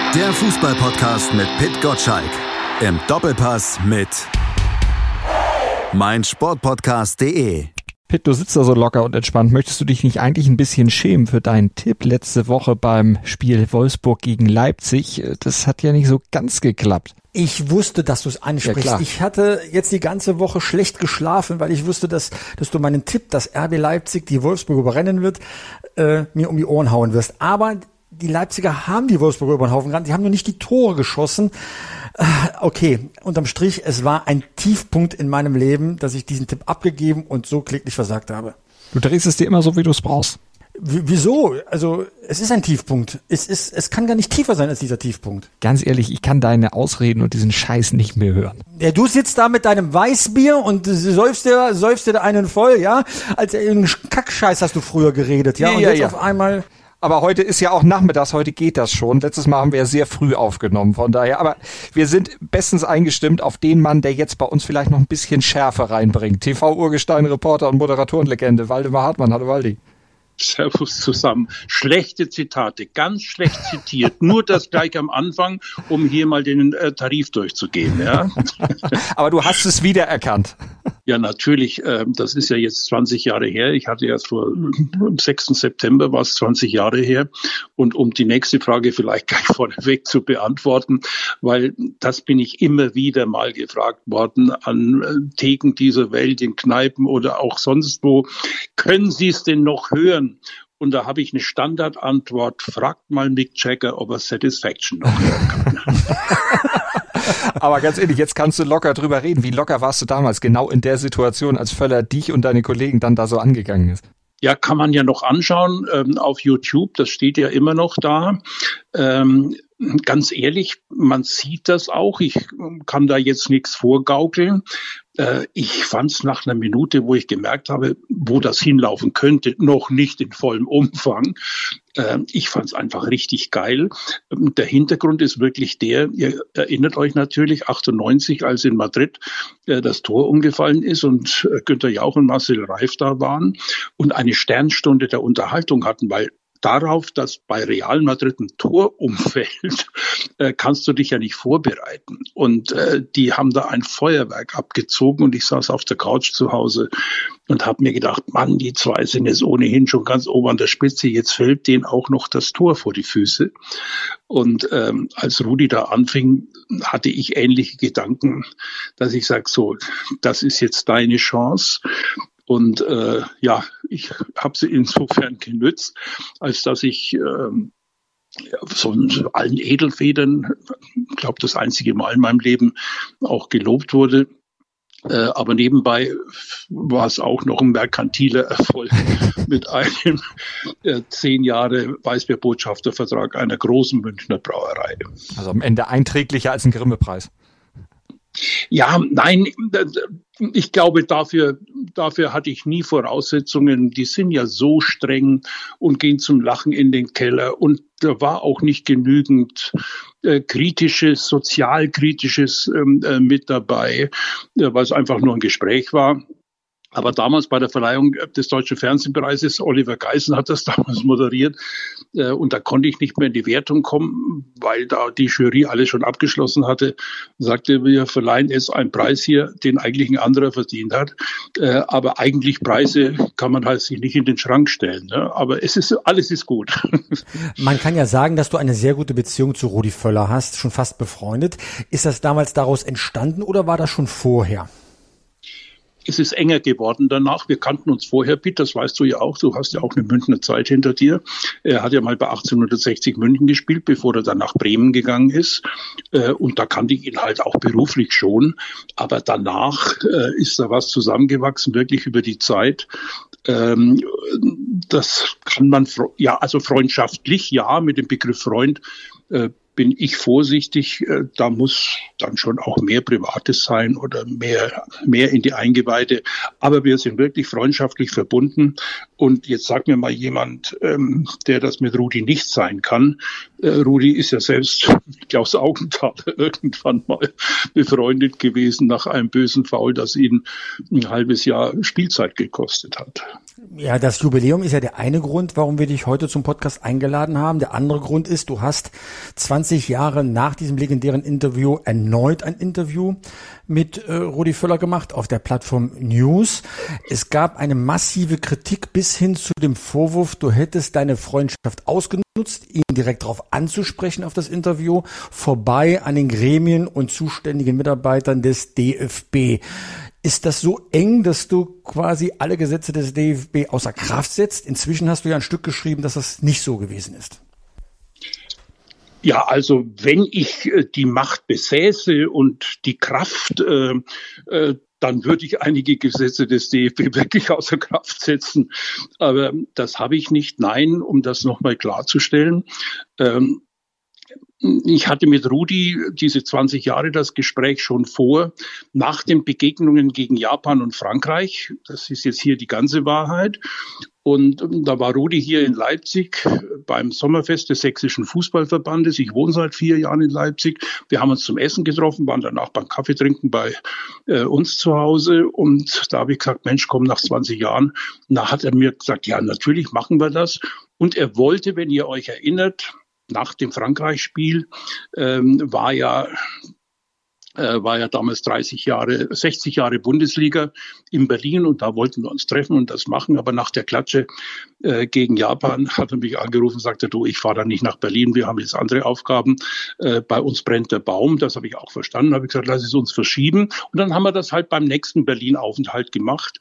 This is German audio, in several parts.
Der Fußball-Podcast mit Pit Gottschalk. Im Doppelpass mit meinsportpodcast.de. Pit, du sitzt da so locker und entspannt. Möchtest du dich nicht eigentlich ein bisschen schämen für deinen Tipp letzte Woche beim Spiel Wolfsburg gegen Leipzig? Das hat ja nicht so ganz geklappt. Ich wusste, dass du es ansprichst. Ja, ich hatte jetzt die ganze Woche schlecht geschlafen, weil ich wusste, dass du meinen Tipp, dass RB Leipzig die Wolfsburg überrennen wird, mir um die Ohren hauen wirst. Aber die Leipziger haben die Wolfsburger über den Haufen gerannt. Die haben nur nicht die Tore geschossen. Okay, unterm Strich, es war ein Tiefpunkt in meinem Leben, dass ich diesen Tipp abgegeben und so kläglich versagt habe. Du drehst es dir immer so, wie du es brauchst. Wieso? Also, es ist ein Tiefpunkt. Es kann gar nicht tiefer sein als dieser Tiefpunkt. Ganz ehrlich, ich kann deine Ausreden und diesen Scheiß nicht mehr hören. Ja, du sitzt da mit deinem Weißbier und säufst dir da einen voll, ja? Als Kackscheiß hast du früher geredet, ja? Und jetzt auf einmal... Aber heute ist ja auch nachmittags, heute geht das schon. Letztes Mal haben wir ja sehr früh aufgenommen, von daher. Aber wir sind bestens eingestimmt auf den Mann, der jetzt bei uns vielleicht noch ein bisschen Schärfe reinbringt. TV-Urgestein, Reporter und Moderatorenlegende, Waldemar Hartmann. Hallo Waldi. Servus zusammen. Schlechte Zitate, ganz schlecht zitiert. Nur das gleich am Anfang, um hier mal den Tarif durchzugehen. Ja? Aber du hast es wiedererkannt. Ja, natürlich. Das ist ja jetzt 20 Jahre her. Ich hatte ja am 6. September war es 20 Jahre her. Und um die nächste Frage vielleicht gleich vorneweg zu beantworten, weil das bin ich immer wieder mal gefragt worden an Theken dieser Welt, in Kneipen oder auch sonst wo. Können Sie es denn noch hören? Und da habe ich eine Standardantwort. Fragt mal Mick Jagger, ob er Satisfaction noch hören kann. Aber ganz ehrlich, jetzt kannst du locker drüber reden. Wie locker warst du damals genau in der Situation, als Völler dich und deine Kollegen dann da so angegangen ist? Ja, kann man ja noch anschauen auf YouTube. Das steht ja immer noch da. Ganz ehrlich, man sieht das auch. Ich kann da jetzt nichts vorgaukeln. Ich fand es nach einer Minute, wo ich gemerkt habe, wo das hinlaufen könnte, noch nicht in vollem Umfang. Ich fand es einfach richtig geil. Der Hintergrund ist wirklich der, ihr erinnert euch natürlich, 98, als in Madrid das Tor umgefallen ist und Günther Jauch und Marcel Reif da waren und eine Sternstunde der Unterhaltung hatten, weil darauf, dass bei Real Madrid ein Tor umfällt, kannst du dich ja nicht vorbereiten. Und die haben da ein Feuerwerk abgezogen und ich saß auf der Couch zu Hause und habe mir gedacht, Mann, die zwei sind jetzt ohnehin schon ganz oben an der Spitze, jetzt fällt denen auch noch das Tor vor die Füße. Und als Rudi da anfing, hatte ich ähnliche Gedanken, dass ich sage, so, das ist jetzt deine Chance. Und ich habe sie insofern genützt, als dass ich so in allen Edelfedern, ich glaube, das einzige Mal in meinem Leben auch gelobt wurde. Aber nebenbei war es auch noch ein merkantiler Erfolg mit einem 10 Jahre Weißbier-Botschaftervertrag einer großen Münchner Brauerei. Also am Ende einträglicher als ein Grimme-Preis. Ja, nein, ich glaube, dafür hatte ich nie Voraussetzungen. Die sind ja so streng und gehen zum Lachen in den Keller. Und da war auch nicht genügend sozialkritisches mit dabei, weil es einfach nur ein Gespräch war. Aber damals bei der Verleihung des Deutschen Fernsehpreises, Oliver Geißen hat das damals moderiert, und da konnte ich nicht mehr in die Wertung kommen, weil da die Jury alles schon abgeschlossen hatte, und sagte, wir verleihen jetzt einen Preis hier, den eigentlich ein anderer verdient hat. Aber eigentlich Preise kann man halt sich nicht in den Schrank stellen. Ne? Aber alles ist gut. Man kann ja sagen, dass du eine sehr gute Beziehung zu Rudi Völler hast, schon fast befreundet. Ist das damals daraus entstanden oder war das schon vorher? Es ist enger geworden danach. Wir kannten uns vorher, Piet, das weißt du ja auch. Du hast ja auch eine Münchner Zeit hinter dir. Er hat ja mal bei 1860 München gespielt, bevor er dann nach Bremen gegangen ist. Und da kannte ich ihn halt auch beruflich schon. Aber danach ist da was zusammengewachsen, wirklich über die Zeit. Das kann man, also freundschaftlich, ja, mit dem Begriff Freund bin ich vorsichtig, da muss dann schon auch mehr Privates sein oder mehr in die Eingeweide. Aber wir sind wirklich freundschaftlich verbunden. Und jetzt sagt mir mal jemand, der das mit Rudi nicht sein kann. Rudi ist ja selbst mit Klaus Augenthaler irgendwann mal befreundet gewesen nach einem bösen Foul, das ihn ein halbes Jahr Spielzeit gekostet hat. Ja, das Jubiläum ist ja der eine Grund, warum wir dich heute zum Podcast eingeladen haben. Der andere Grund ist, du hast 20 20 Jahre nach diesem legendären Interview erneut ein Interview mit Rudi Völler gemacht auf der Plattform News. Es gab eine massive Kritik bis hin zu dem Vorwurf, du hättest deine Freundschaft ausgenutzt, ihn direkt darauf anzusprechen auf das Interview, vorbei an den Gremien und zuständigen Mitarbeitern des DFB. Ist das so eng, dass du quasi alle Gesetze des DFB außer Kraft setzt? Inzwischen hast du ja ein Stück geschrieben, dass das nicht so gewesen ist. Ja, also wenn ich die Macht besäße und die Kraft, dann würde ich einige Gesetze des DFB wirklich außer Kraft setzen. Aber das habe ich nicht. Nein, um das nochmal klarzustellen. Ich hatte mit Rudi diese 20 Jahre das Gespräch schon nach den Begegnungen gegen Japan und Frankreich. Das ist jetzt hier die ganze Wahrheit. Und da war Rudi hier in Leipzig beim Sommerfest des Sächsischen Fußballverbandes. Ich wohne seit 4 Jahren in Leipzig. Wir haben uns zum Essen getroffen, waren danach beim Kaffee trinken bei uns zu Hause. Und da habe ich gesagt, Mensch, komm, nach 20 Jahren. Da hat er mir gesagt, ja, natürlich machen wir das. Und er wollte, wenn ihr euch erinnert, nach dem Frankreich-Spiel war ja damals 60 Jahre Bundesliga in Berlin und da wollten wir uns treffen und das machen. Aber nach der Klatsche gegen Japan hat er mich angerufen und sagte, du, ich fahre da nicht nach Berlin, wir haben jetzt andere Aufgaben. Bei uns brennt der Baum, das habe ich auch verstanden. Habe ich gesagt, lass es uns verschieben. Und dann haben wir das halt beim nächsten Berlin-Aufenthalt gemacht.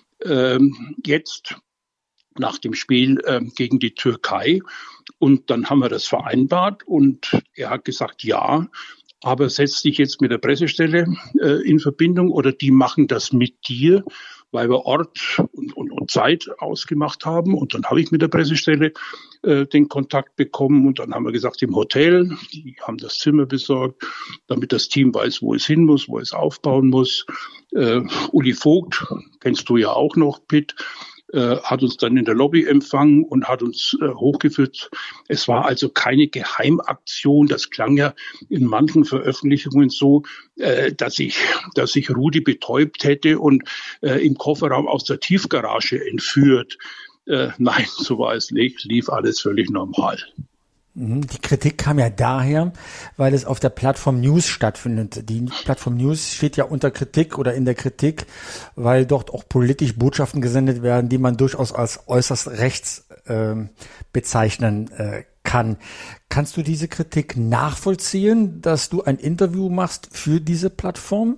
Jetzt nach dem Spiel gegen die Türkei. Und dann haben wir das vereinbart und er hat gesagt, ja, aber setz dich jetzt mit der Pressestelle in Verbindung oder die machen das mit dir, weil wir Ort und Zeit ausgemacht haben. Und dann habe ich mit der Pressestelle den Kontakt bekommen und dann haben wir gesagt, im Hotel, die haben das Zimmer besorgt, damit das Team weiß, wo es hin muss, wo es aufbauen muss. Uli Vogt, kennst du ja auch noch, Pitt, hat uns dann in der Lobby empfangen und hat uns hochgeführt. Es war also keine Geheimaktion. Das klang ja in manchen Veröffentlichungen so, dass ich Rudi betäubt hätte und im Kofferraum aus der Tiefgarage entführt. Nein, so war es nicht. Lief alles völlig normal. Die Kritik kam ja daher, weil es auf der Plattform News stattfindet. Die Plattform News steht ja unter Kritik oder in der Kritik, weil dort auch politisch Botschaften gesendet werden, die man durchaus als äußerst rechts bezeichnen kann. Kannst du diese Kritik nachvollziehen, dass du ein Interview machst für diese Plattform?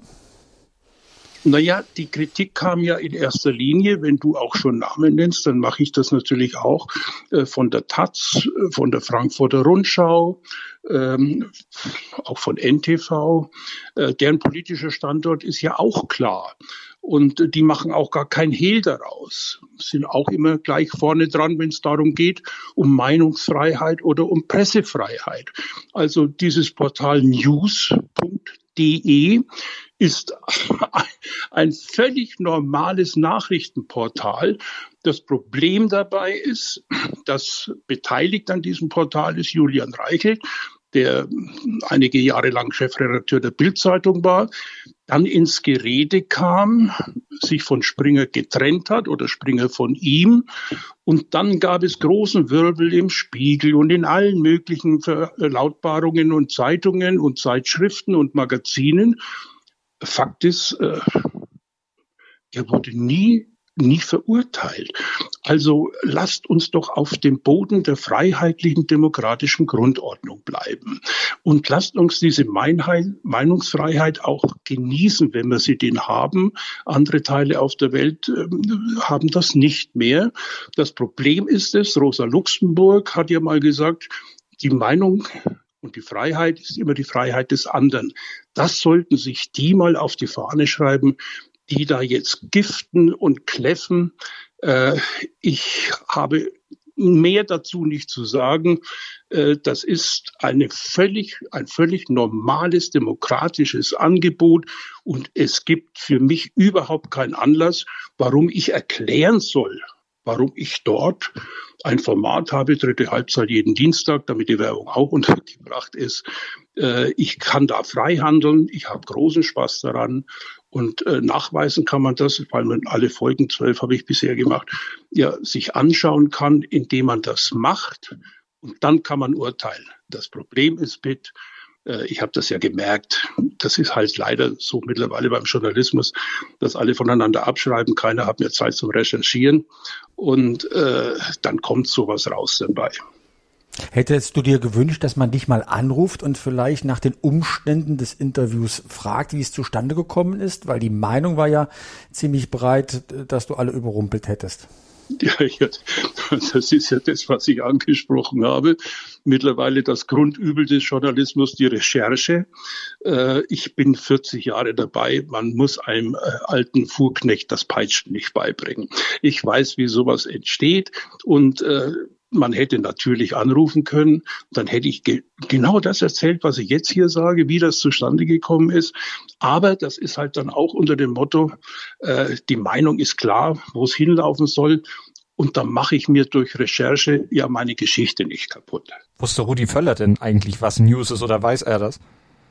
Naja, die Kritik kam ja in erster Linie, wenn du auch schon Namen nennst, dann mache ich das natürlich auch von der taz, von der Frankfurter Rundschau, auch von NTV. Deren politischer Standort ist ja auch klar. Und die machen auch gar kein Hehl daraus, sind auch immer gleich vorne dran, wenn es darum geht, um Meinungsfreiheit oder um Pressefreiheit. Also dieses Portal news.de ist ein völlig normales Nachrichtenportal. Das Problem dabei ist, dass beteiligt an diesem Portal ist Julian Reichelt, der einige Jahre lang Chefredakteur der Bild-Zeitung war, dann ins Gerede kam, sich von Springer getrennt hat oder Springer von ihm. Und dann gab es großen Wirbel im Spiegel und in allen möglichen Verlautbarungen und Zeitungen und Zeitschriften und Magazinen. Fakt ist, er wurde nie verurteilt. Also lasst uns doch auf dem Boden der freiheitlichen demokratischen Grundordnung bleiben und lasst uns diese Meinungsfreiheit auch genießen, wenn wir sie denn haben. Andere Teile auf der Welt haben das nicht mehr. Das Problem ist Rosa Luxemburg hat ja mal gesagt, die Meinung und die Freiheit ist immer die Freiheit des anderen. Das sollten sich die mal auf die Fahne schreiben, die da jetzt giften und kläffen. Ich habe mehr dazu nicht zu sagen. Das ist ein völlig normales demokratisches Angebot und es gibt für mich überhaupt keinen Anlass, warum ich erklären soll, warum ich dort ein Format habe, dritte Halbzeit jeden Dienstag, damit die Werbung auch untergebracht ist. Ich kann da frei handeln, ich habe großen Spaß daran und nachweisen kann man das, weil man alle Folgen 12 habe ich bisher gemacht, ja, sich anschauen kann, indem man das macht Und dann kann man urteilen. Das Problem ist, Pitt, ich habe das ja gemerkt, das ist halt leider so mittlerweile beim Journalismus, dass alle voneinander abschreiben, keiner hat mehr Zeit zum Recherchieren und dann kommt sowas raus dabei. Hättest du dir gewünscht, dass man dich mal anruft und vielleicht nach den Umständen des Interviews fragt, wie es zustande gekommen ist? Weil die Meinung war ja ziemlich breit, dass du alle überrumpelt hättest. Ja, das ist ja das, was ich angesprochen habe. Mittlerweile das Grundübel des Journalismus, die Recherche. Ich bin 40 Jahre dabei. Man muss einem alten Fuhrknecht das Peitschen nicht beibringen. Ich weiß, wie sowas entsteht und man hätte natürlich anrufen können. Dann hätte ich genau das erzählt, was ich jetzt hier sage, wie das zustande gekommen ist. Aber das ist halt dann auch unter dem Motto, die Meinung ist klar, wo es hinlaufen soll. Und dann mache ich mir durch Recherche ja meine Geschichte nicht kaputt. Wusste Rudi Völler denn eigentlich, was News ist, oder weiß er das?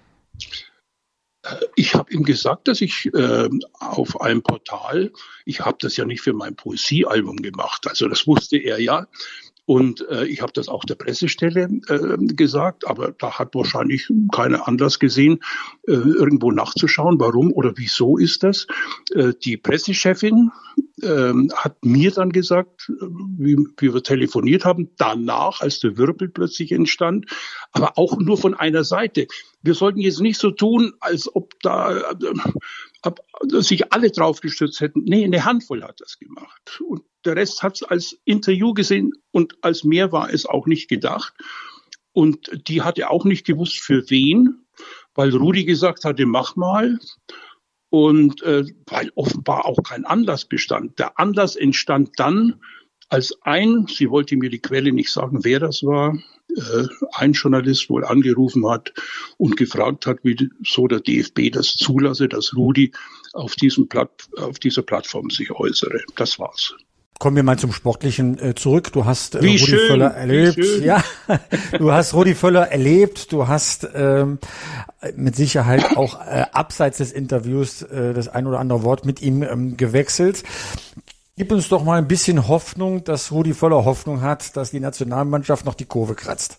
Ich habe ihm gesagt, dass ich auf einem Portal, ich habe das ja nicht für mein Poesiealbum gemacht, also das wusste er ja. Und ich habe das auch der Pressestelle gesagt, aber da hat wahrscheinlich keiner Anlass gesehen, irgendwo nachzuschauen, warum oder wieso ist das. Die Pressechefin hat mir dann gesagt, wie wir telefoniert haben, danach, als der Wirbel plötzlich entstand, aber auch nur von einer Seite. Wir sollten jetzt nicht so tun, als ob da sich alle drauf gestürzt hätten. Nee, eine Handvoll hat das gemacht. Und der Rest hat es als Interview gesehen und als mehr war es auch nicht gedacht. Und die hatte auch nicht gewusst, für wen, weil Rudi gesagt hatte, mach mal. Und weil offenbar auch kein Anlass bestand. Der Anlass entstand dann, als sie wollte mir die Quelle nicht sagen, wer das war, ein Journalist wohl angerufen hat und gefragt hat, wieso der DFB das zulasse, dass Rudi auf dieser Plattform sich äußere. Das war's. Kommen wir mal zum Sportlichen zurück. Du hast Rudi Völler erlebt. Ja, du hast Rudi Völler erlebt. Du hast mit Sicherheit auch abseits des Interviews das ein oder andere Wort mit ihm gewechselt. Gib uns doch mal ein bisschen Hoffnung, dass Rudi Völler Hoffnung hat, dass die Nationalmannschaft noch die Kurve kratzt.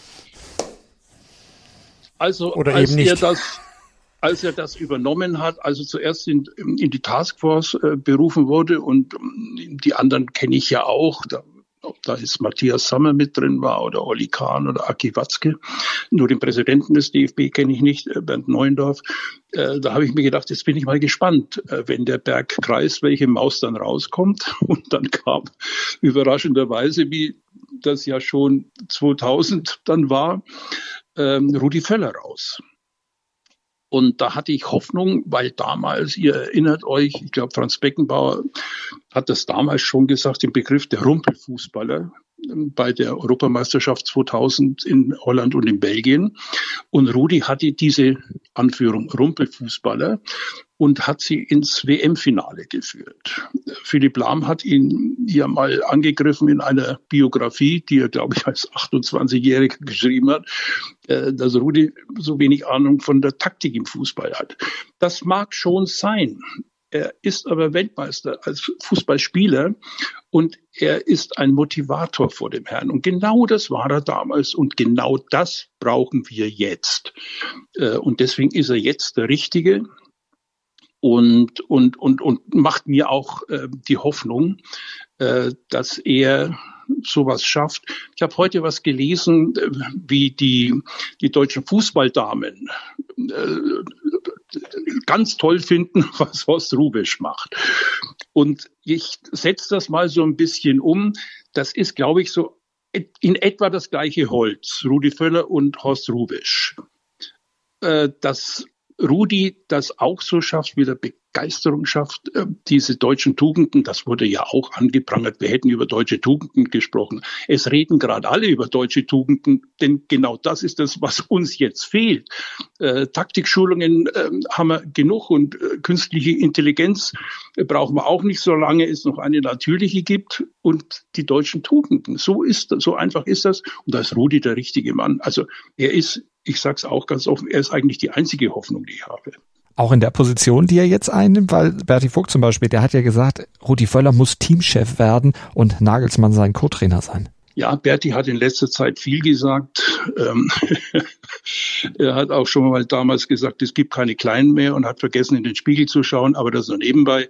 Also, oder eben nicht. Als er das übernommen hat, also zuerst in die Taskforce berufen wurde und die anderen kenne ich ja auch, ob da ist Matthias Sammer mit drin war oder Olli Kahn oder Aki Watzke. Nur den Präsidenten des DFB kenne ich nicht, Bernd Neuendorf. Da habe ich mir gedacht, jetzt bin ich mal gespannt, wenn der Berg kreist, welche Maus dann rauskommt. Und dann kam überraschenderweise, wie das ja schon 2000 dann war, Rudi Völler raus. Und da hatte ich Hoffnung, weil damals, ihr erinnert euch, ich glaube, Franz Beckenbauer hat das damals schon gesagt, den Begriff der Rumpelfußballer bei der Europameisterschaft 2000 in Holland und in Belgien. Und Rudi hatte diese Anführung Rumpelfußballer und hat sie ins WM-Finale geführt. Philipp Lahm hat ihn ja mal angegriffen in einer Biografie, die er, glaube ich, als 28-Jähriger geschrieben hat, dass Rudi so wenig Ahnung von der Taktik im Fußball hat. Das mag schon sein. Er ist aber Weltmeister als Fußballspieler und er ist ein Motivator vor dem Herrn. Und genau das war er damals und genau das brauchen wir jetzt. Und deswegen ist er jetzt der Richtige und macht mir auch die Hoffnung, dass er sowas schafft. Ich habe heute was gelesen, wie die deutschen Fußballdamen ganz toll finden, was Horst Hrubesch macht. Und ich setze das mal so ein bisschen um. Das ist, glaube ich, so in etwa das gleiche Holz, Rudi Völler und Horst Hrubesch. Dass Rudi das auch so schafft, wieder Begeisterung schafft, diese deutschen Tugenden, das wurde ja auch angeprangert, wir hätten über deutsche Tugenden gesprochen. Es reden gerade alle über deutsche Tugenden, denn genau das ist das, was uns jetzt fehlt. Taktikschulungen haben wir genug und künstliche Intelligenz brauchen wir auch nicht, solange es noch eine natürliche gibt und die deutschen Tugenden. So einfach ist das und da ist Rudi der richtige Mann. Also er ist, ich sage es auch ganz offen, er ist eigentlich die einzige Hoffnung, die ich habe. Auch in der Position, die er jetzt einnimmt, weil Berti Vogt zum Beispiel, der hat ja gesagt, Rudi Völler muss Teamchef werden und Nagelsmann sein Co-Trainer sein. Ja, Berti hat in letzter Zeit viel gesagt. Er hat auch schon mal damals gesagt, es gibt keine Kleinen mehr und hat vergessen, in den Spiegel zu schauen, aber das nur nebenbei.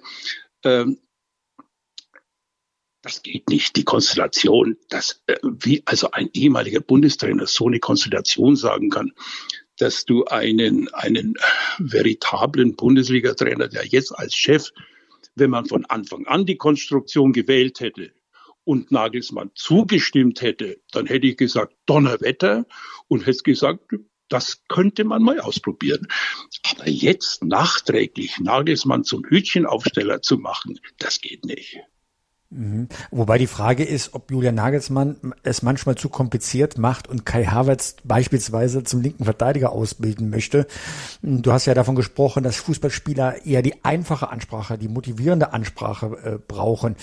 Das geht nicht, die Konstellation, wie also ein ehemaliger Bundestrainer so eine Konstellation sagen kann, dass du einen veritablen Bundesliga-Trainer, der jetzt als Chef, wenn man von Anfang an die Konstruktion gewählt hätte und Nagelsmann zugestimmt hätte, dann hätte ich gesagt, Donnerwetter, und hätte gesagt, das könnte man mal ausprobieren. Aber jetzt nachträglich Nagelsmann zum Hütchenaufsteller zu machen, das geht nicht. Wobei die Frage ist, ob Julian Nagelsmann es manchmal zu kompliziert macht und Kai Havertz beispielsweise zum linken Verteidiger ausbilden möchte. Du hast ja davon gesprochen, dass Fußballspieler eher die einfache Ansprache, die motivierende Ansprache brauchen.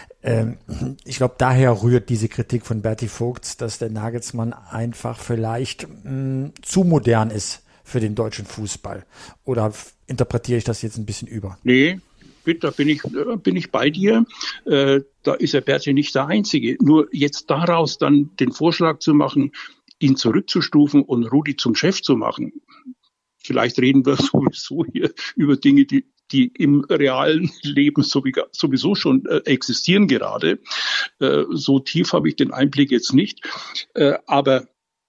Ich glaube, daher rührt diese Kritik von Berti Vogts, dass der Nagelsmann einfach vielleicht zu modern ist für den deutschen Fußball. Oder interpretiere ich das jetzt ein bisschen über? Nee. Da bin ich bei dir. Da ist der Berti nicht der Einzige. Nur jetzt daraus dann den Vorschlag zu machen, ihn zurückzustufen und Rudi zum Chef zu machen. Vielleicht reden wir sowieso hier über Dinge, die im realen Leben sowieso schon existieren gerade. So tief habe ich den Einblick jetzt nicht. Aber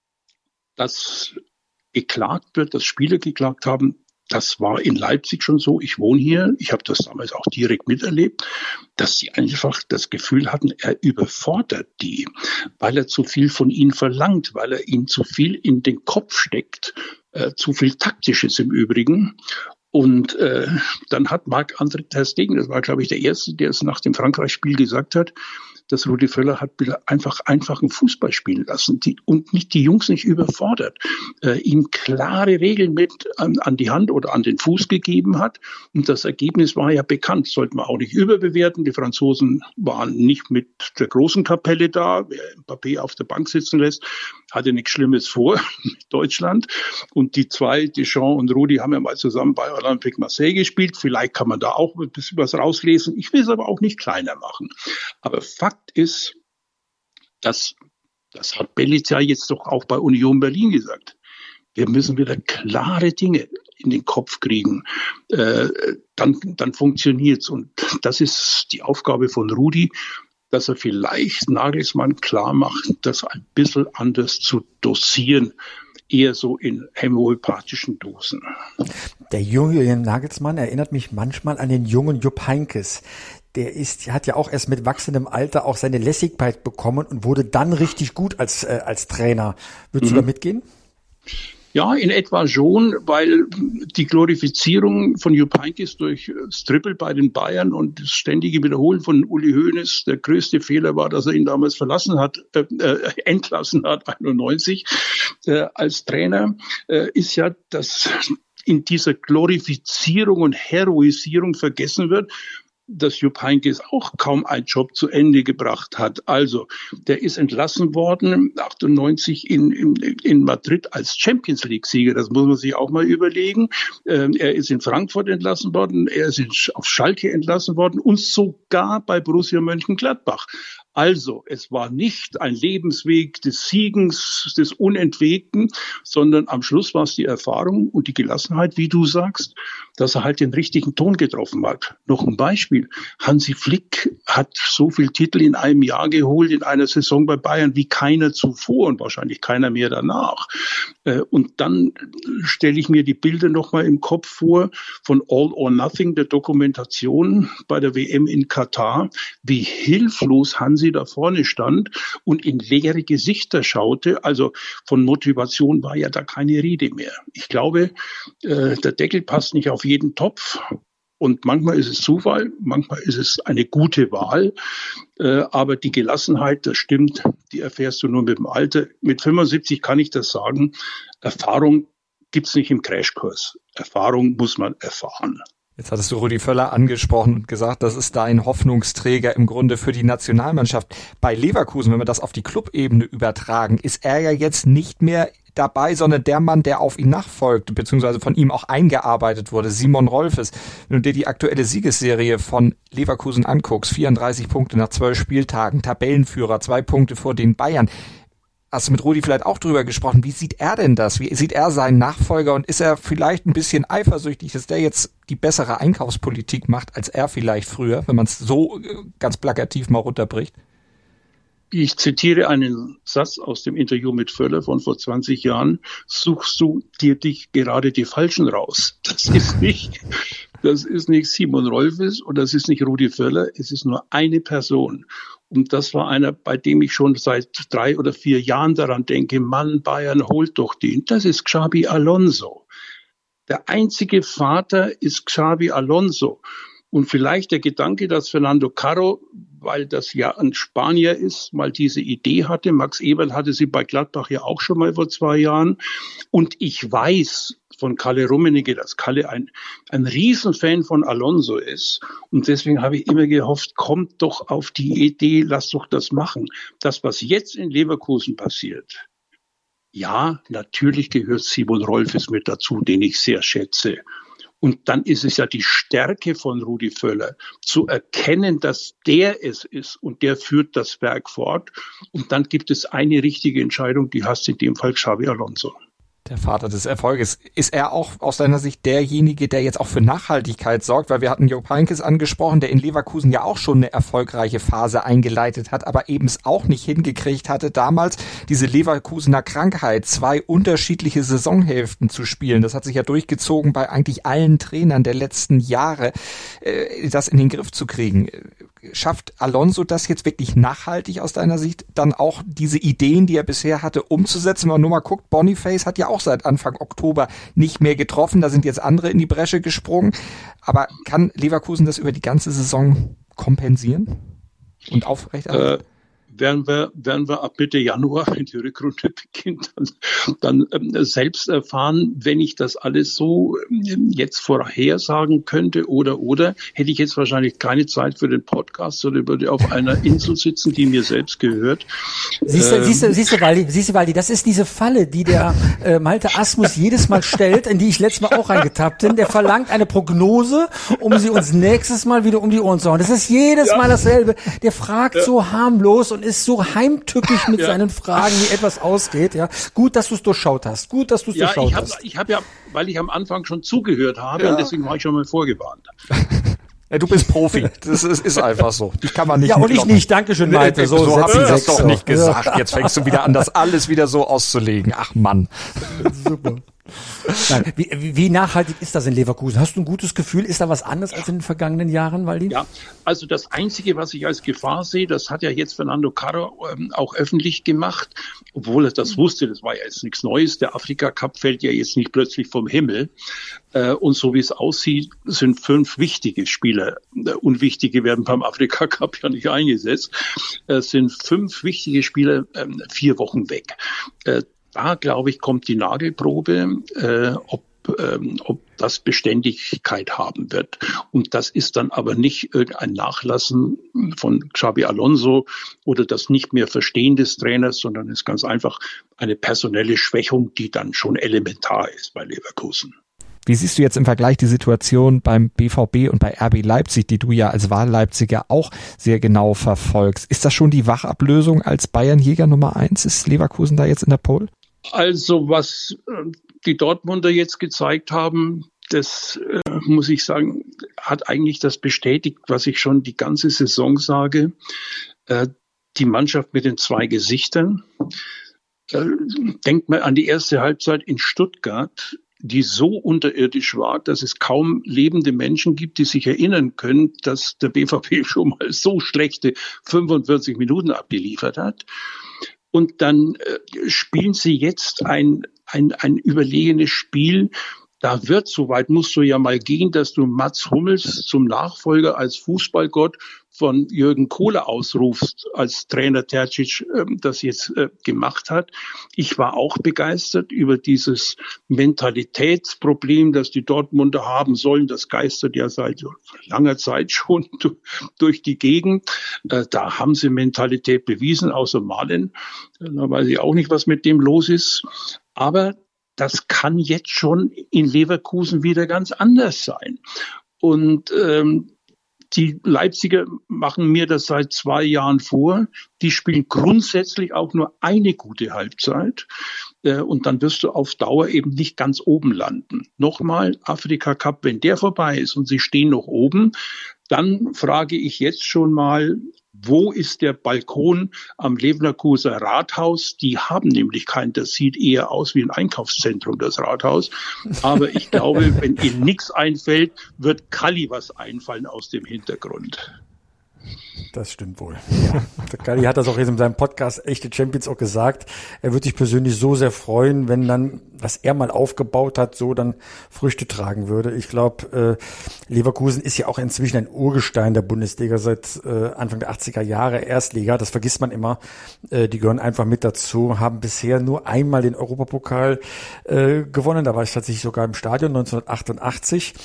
dass geklagt wird, dass Spieler geklagt haben, das war in Leipzig schon so. Ich wohne hier. Ich habe das damals auch direkt miterlebt, dass sie einfach das Gefühl hatten, er überfordert die, weil er zu viel von ihnen verlangt, weil er ihnen zu viel in den Kopf steckt, zu viel Taktisches im Übrigen. Und dann hat Marc-André ter Stegen, das war, glaube ich, der Erste, der es nach dem Frankreich-Spiel gesagt hat, dass Rudi Völler hat einfach einfachen Fußball spielen lassen und die Jungs nicht überfordert, ihm klare Regeln mit an die Hand oder an den Fuß gegeben hat. Und das Ergebnis war ja bekannt, sollten wir auch nicht überbewerten. Die Franzosen waren nicht mit der großen Kapelle da. Wer Mbappé auf der Bank sitzen lässt, hatte nichts Schlimmes vor mit Deutschland. Und die zwei, Deschamps und Rudi, haben ja mal zusammen bei Olympique Marseille gespielt. Vielleicht kann man da auch ein bisschen was rauslesen. Ich will es aber auch nicht kleiner machen. Aber Fakt ist, das hat Bellizia jetzt doch auch bei Union Berlin gesagt. Wir müssen wieder klare Dinge in den Kopf kriegen. Dann funktioniert's. Und das ist die Aufgabe von Rudi, dass er vielleicht Nagelsmann klar macht, das ein bisschen anders zu dosieren. Eher so in homöopathischen Dosen. Der junge Julian Nagelsmann erinnert mich manchmal an den jungen Jupp Heynckes. Der hat ja auch erst mit wachsendem Alter auch seine Lässigkeit bekommen und wurde dann richtig gut als Trainer. Würdest du da mitgehen? Ja, in etwa schon, weil die Glorifizierung von Jupp Heynckes durch das Triple bei den Bayern und das ständige Wiederholen von Uli Hoeneß, der größte Fehler war, dass er ihn damals entlassen hat, 91, als Trainer, ist ja, dass in dieser Glorifizierung und Heroisierung vergessen wird, dass Jupp Heynckes auch kaum einen Job zu Ende gebracht hat. Also, der ist entlassen worden, 98 in Madrid als Champions-League-Sieger. Das muss man sich auch mal überlegen. Er ist in Frankfurt entlassen worden, er ist auf Schalke entlassen worden und sogar bei Borussia Mönchengladbach. Also, es war nicht ein Lebensweg des Siegens, des Unentwegten, sondern am Schluss war es die Erfahrung und die Gelassenheit, wie du sagst, dass er halt den richtigen Ton getroffen hat. Noch ein Beispiel. Hansi Flick hat so viel Titel in einem Jahr geholt, in einer Saison bei Bayern, wie keiner zuvor und wahrscheinlich keiner mehr danach. Und dann stelle ich mir die Bilder nochmal im Kopf vor von All or Nothing, der Dokumentation bei der WM in Katar, wie hilflos Hansi da vorne stand und in leere Gesichter schaute. Also von Motivation war ja da keine Rede mehr. Ich glaube, der Deckel passt nicht auf jeden Topf. Und manchmal ist es Zufall, manchmal ist es eine gute Wahl. Aber die Gelassenheit, das stimmt, die erfährst du nur mit dem Alter. Mit 75 kann ich das sagen. Erfahrung gibt's nicht im Crashkurs. Erfahrung muss man erfahren. Jetzt hattest du Rudi Völler angesprochen und gesagt, das ist dein Hoffnungsträger im Grunde für die Nationalmannschaft. Bei Leverkusen, wenn wir das auf die Clubebene übertragen, ist er ja jetzt nicht mehr dabei, sondern der Mann, der auf ihn nachfolgt, beziehungsweise von ihm auch eingearbeitet wurde, Simon Rolfes. Wenn du dir die aktuelle Siegesserie von Leverkusen anguckst, 34 Punkte nach 12 Spieltagen, Tabellenführer, 2 Punkte vor den Bayern. Hast du mit Rudi vielleicht auch drüber gesprochen? Wie sieht er denn das? Wie sieht er seinen Nachfolger? Und ist er vielleicht ein bisschen eifersüchtig, dass der jetzt die bessere Einkaufspolitik macht als er vielleicht früher, wenn man es so ganz plakativ mal runterbricht? Ich zitiere einen Satz aus dem Interview mit Völler von vor 20 Jahren. Suchst du dir dich gerade die Falschen raus? Das ist nicht Simon Rolfes und das ist nicht Rudi Völler. Es ist nur eine Person. Und das war einer, bei dem ich schon seit 3 oder 4 Jahren daran denke, Mann, Bayern, holt doch den. Das ist Xabi Alonso. Der einzige Vater ist Xabi Alonso. Und vielleicht der Gedanke, dass Fernando Carro, weil das ja ein Spanier ist, mal diese Idee hatte. Max Eberl hatte sie bei Gladbach ja auch schon mal vor 2 Jahren. Und ich weiß von Kalle Rummenigge, dass Kalle ein Riesenfan von Alonso ist. Und deswegen habe ich immer gehofft, kommt doch auf die Idee, lass doch das machen. Das, was jetzt in Leverkusen passiert, ja, natürlich gehört Simon Rolfes mit dazu, den ich sehr schätze. Und dann ist es ja die Stärke von Rudi Völler, zu erkennen, dass der es ist und der führt das Werk fort. Und dann gibt es eine richtige Entscheidung, die heißt in dem Fall Xabi Alonso. Der Vater des Erfolges. Ist er auch aus deiner Sicht derjenige, der jetzt auch für Nachhaltigkeit sorgt? Weil wir hatten Jupp Heynckes angesprochen, der in Leverkusen ja auch schon eine erfolgreiche Phase eingeleitet hat, aber eben es auch nicht hingekriegt hatte, damals diese Leverkusener Krankheit, 2 unterschiedliche Saisonhälften zu spielen. Das hat sich ja durchgezogen bei eigentlich allen Trainern der letzten Jahre, das in den Griff zu kriegen. Schafft Alonso das jetzt wirklich nachhaltig aus deiner Sicht, dann auch diese Ideen, die er bisher hatte, umzusetzen? Wenn man nur mal guckt, Boniface hat ja auch seit Anfang Oktober nicht mehr getroffen, da sind jetzt andere in die Bresche gesprungen. Aber kann Leverkusen das über die ganze Saison kompensieren und aufrechterhalten? Werden wir ab Mitte Januar, wenn die Rückrunde beginnt, dann selbst erfahren. Wenn ich das alles so jetzt vorhersagen könnte oder, hätte ich jetzt wahrscheinlich keine Zeit für den Podcast, sondern würde auf einer Insel sitzen, die mir selbst gehört. Siehst du, Waldi, das ist diese Falle, die der Malte Asmus jedes Mal stellt, in die ich letztes Mal auch reingetappt bin. Der verlangt eine Prognose, um sie uns nächstes Mal wieder um die Ohren zu hauen. Das ist jedes Mal dasselbe. Der fragt so harmlos und ist so heimtückisch mit seinen Fragen, wie etwas ausgeht. Ja, gut, dass du es durchschaut hast. Ich habe ja, weil ich am Anfang schon zugehört habe, und deswegen war ich schon mal vorgewarnt. Ja, du bist Profi. Das ist einfach so. Die kann man nicht. Ja, und ich nicht. Dankeschön, Malte. So hab ich das doch nicht gesagt. Jetzt fängst du wieder an, das alles wieder so auszulegen. Ach Mann. Super. Nein, wie nachhaltig ist das in Leverkusen? Hast du ein gutes Gefühl? Ist da was anderes als in den vergangenen Jahren, Waldi? Ja, also das Einzige, was ich als Gefahr sehe, das hat ja jetzt Fernando Carro auch öffentlich gemacht, obwohl er das wusste, das war ja jetzt nichts Neues. Der Afrika-Cup fällt ja jetzt nicht plötzlich vom Himmel. Und so wie es aussieht, sind 5 wichtige Spieler, unwichtige werden beim Afrika-Cup ja nicht eingesetzt, sind 5 wichtige Spieler 4 Wochen weg. Da, glaube ich, kommt die Nagelprobe, ob das Beständigkeit haben wird. Und das ist dann aber nicht irgendein Nachlassen von Xabi Alonso oder das nicht mehr Verstehen des Trainers, sondern ist ganz einfach eine personelle Schwächung, die dann schon elementar ist bei Leverkusen. Wie siehst du jetzt im Vergleich die Situation beim BVB und bei RB Leipzig, die du ja als Wahlleipziger auch sehr genau verfolgst? Ist das schon die Wachablösung als Bayernjäger Nummer 1? Ist Leverkusen da jetzt in der Pole? Also was die Dortmunder jetzt gezeigt haben, das muss ich sagen, hat eigentlich das bestätigt, was ich schon die ganze Saison sage. Die Mannschaft mit den 2 Gesichtern. Denkt mal an die erste Halbzeit in Stuttgart, die so unterirdisch war, dass es kaum lebende Menschen gibt, die sich erinnern können, dass der BVB schon mal so schlechte 45 Minuten abgeliefert hat. Und dann spielen sie jetzt ein überlegenes Spiel. Da wird, soweit musst du ja mal gehen, dass du Mats Hummels zum Nachfolger als Fußballgott von Jürgen Kohler ausrufst, als Trainer Terzic das jetzt gemacht hat. Ich war auch begeistert über dieses Mentalitätsproblem, das die Dortmunder haben sollen. Das geistert ja seit langer Zeit schon durch die Gegend. Da haben sie Mentalität bewiesen, außer Malen. Da weiß ich auch nicht, was mit dem los ist. Aber das kann jetzt schon in Leverkusen wieder ganz anders sein. Und die Leipziger machen mir das seit 2 Jahren vor. Die spielen grundsätzlich auch nur eine gute Halbzeit. Und dann wirst du auf Dauer eben nicht ganz oben landen. Nochmal, Afrika Cup, wenn der vorbei ist und sie stehen noch oben, dann frage ich jetzt schon mal, wo ist der Balkon am Leverkusener Rathaus? Die haben nämlich keinen, das sieht eher aus wie ein Einkaufszentrum, das Rathaus. Aber ich glaube, wenn ihnen nichts einfällt, wird Kalli was einfallen aus dem Hintergrund. Das stimmt wohl. Ja. Der Kalli hat das auch jetzt in seinem Podcast Echte Champions auch gesagt. Er wird sich persönlich so sehr freuen, wenn dann, was er mal aufgebaut hat, so dann Früchte tragen würde. Ich glaube, Leverkusen ist ja auch inzwischen ein Urgestein der Bundesliga seit Anfang der 80er Jahre, Erstliga. Das vergisst man immer. Die gehören einfach mit dazu, haben bisher nur einmal den Europapokal gewonnen. Da war ich tatsächlich sogar im Stadion 1988,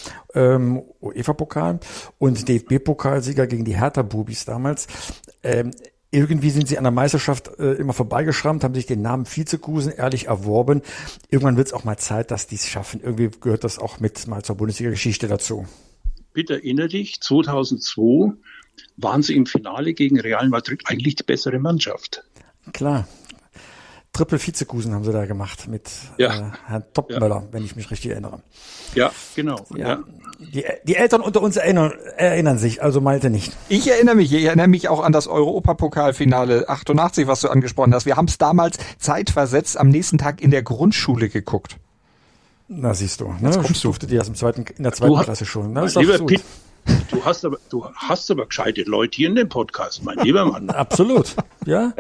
UEFA-Pokal und DFB-Pokalsieger gegen die Hertha-Bubis damals. Irgendwie sind sie an der Meisterschaft immer vorbeigeschrammt, haben sich den Namen Vizekusen ehrlich erworben. Irgendwann wird es auch mal Zeit, dass die es schaffen. Irgendwie gehört das auch mit mal zur Bundesliga-Geschichte dazu. Bitte erinnere dich, 2002 waren sie im Finale gegen Real Madrid eigentlich die bessere Mannschaft. Klar. Triple Vizekusen haben sie da gemacht mit Herrn Topmöller, wenn ich mich richtig erinnere. Ja, genau. Ja. Die Eltern unter uns erinnern sich, also Malte nicht. Ich erinnere mich auch an das Europapokalfinale 88, was du angesprochen hast. Wir haben es damals zeitversetzt am nächsten Tag in der Grundschule geguckt. Na, siehst du. Ne? Jetzt kommst du. Die das in der zweiten Klasse schon. Ne? Lieber Pitt, du hast aber gescheite Leute hier in dem Podcast, mein lieber Mann. Absolut. Ja.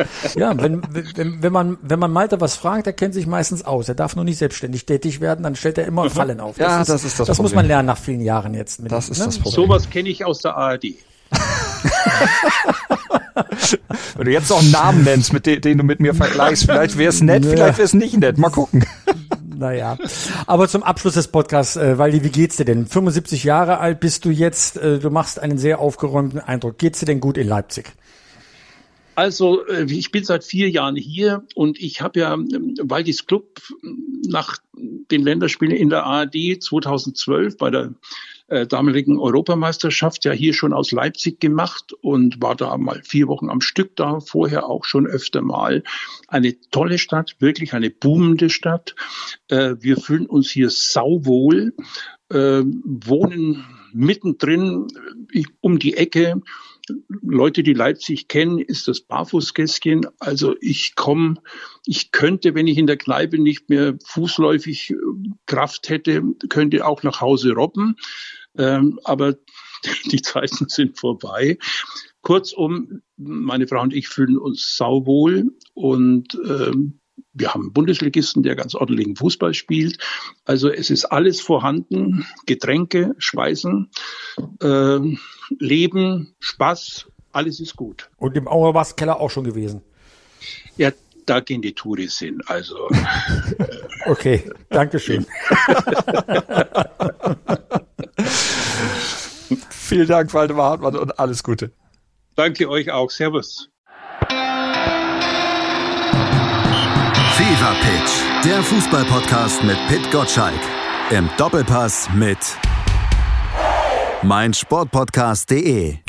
Wenn man Malte was fragt, er kennt sich meistens aus. Er darf nur nicht selbstständig tätig werden, dann stellt er immer Fallen auf. Das ist das Problem. Das muss man lernen nach vielen Jahren jetzt. Das ist das Problem. Sowas kenne ich aus der ARD. Wenn du jetzt noch einen Namen nennst, den du mit mir vergleichst, vielleicht wäre es nett, vielleicht wäre es nicht nett. Mal gucken. Naja, aber zum Abschluss des Podcasts, Waldi, wie geht's dir denn? 75 Jahre alt bist du jetzt, du machst einen sehr aufgeräumten Eindruck. Geht's dir denn gut in Leipzig? Also ich bin seit 4 Jahren hier und ich habe ja Waldis Club nach den Länderspielen in der ARD 2012 bei der damaligen Europameisterschaft ja hier schon aus Leipzig gemacht und war da mal 4 Wochen am Stück da, vorher auch schon öfter mal. Eine tolle Stadt, wirklich eine boomende Stadt. Wir fühlen uns hier sauwohl, wohnen mittendrin um die Ecke. Leute, die Leipzig kennen, ist das Barfußgässchen. Also ich könnte, wenn ich in der Kneipe nicht mehr fußläufig Kraft hätte, könnte auch nach Hause robben. Aber die Zeiten sind vorbei. Kurzum, meine Frau und ich fühlen uns sauwohl und wir haben einen Bundesligisten, der ganz ordentlichen Fußball spielt. Also es ist alles vorhanden. Getränke, Speisen, Leben, Spaß, alles ist gut. Und im Auerbachs-Keller auch schon gewesen? Ja, da gehen die Touris hin. Also okay, Dankeschön. Vielen Dank, Waldemar Hartmann, und alles Gute. Danke euch auch. Servus. Fever Pitch, der Fußball-Podcast mit Pitt Gottschalk. Im Doppelpass mit meinsportpodcast.de.